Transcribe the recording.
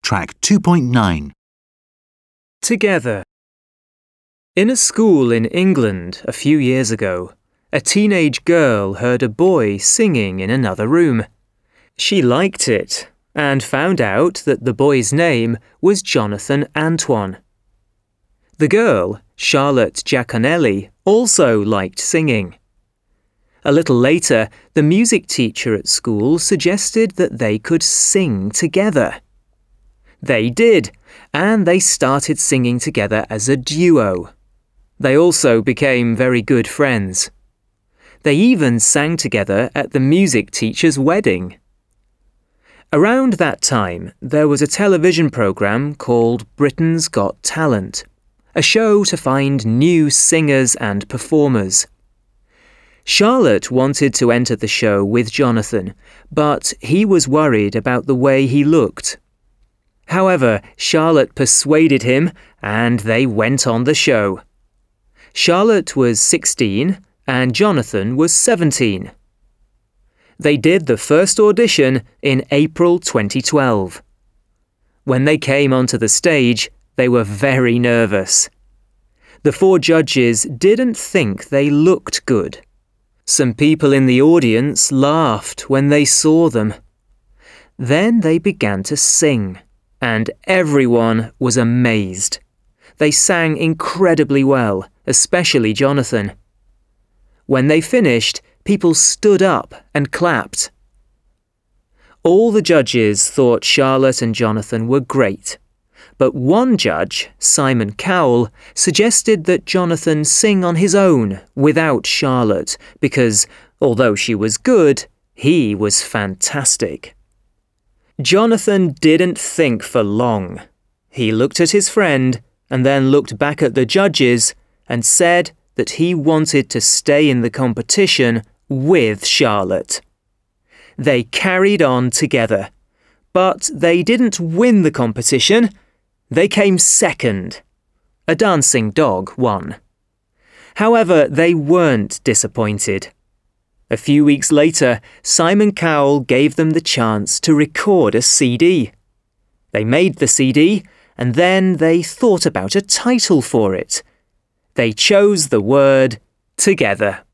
Track 2.9. Together. In a school in England a few years ago, a teenage girl heard a boy singing in another room. She liked it and found out that the boy's name was Jonathan Antoine. The girl, Charlotte Giaconelli, also liked singing. A little later, the music teacher at school suggested that they could sing together. They did, and they started singing together as a duo. They also became very good friends. They even sang together at the music teacher's wedding. Around that time, there was a television program called Britain's Got Talent, a show to find new singers and performers. Charlotte wanted to enter the show with Jonathan, but he was worried about the way he looked. However, Charlotte persuaded him and they went on the show. Charlotte was 16 and Jonathan was 17. They did the first audition in April 2012. When they came onto the stage, they were very nervous. The 4 judges didn't think they looked good. Some people in the audience laughed when they saw them. Then they began to sing, and everyone was amazed. They sang incredibly well, especially Jonathan. When they finished, people stood up and clapped. All the judges thought Charlotte and Jonathan were great, but one judge, Simon Cowell, suggested that Jonathan sing on his own without Charlotte because, although she was good, he was fantastic. Jonathan didn't think for long. He looked at his friend and then looked back at the judges and said that he wanted to stay in the competition with Charlotte. They carried on together, but they didn't win the competition. They came second. A dancing dog won. However, they weren't disappointed. A few weeks later, Simon Cowell gave them the chance to record a CD. They made the CD, and then they thought about a title for it. They chose the word Together.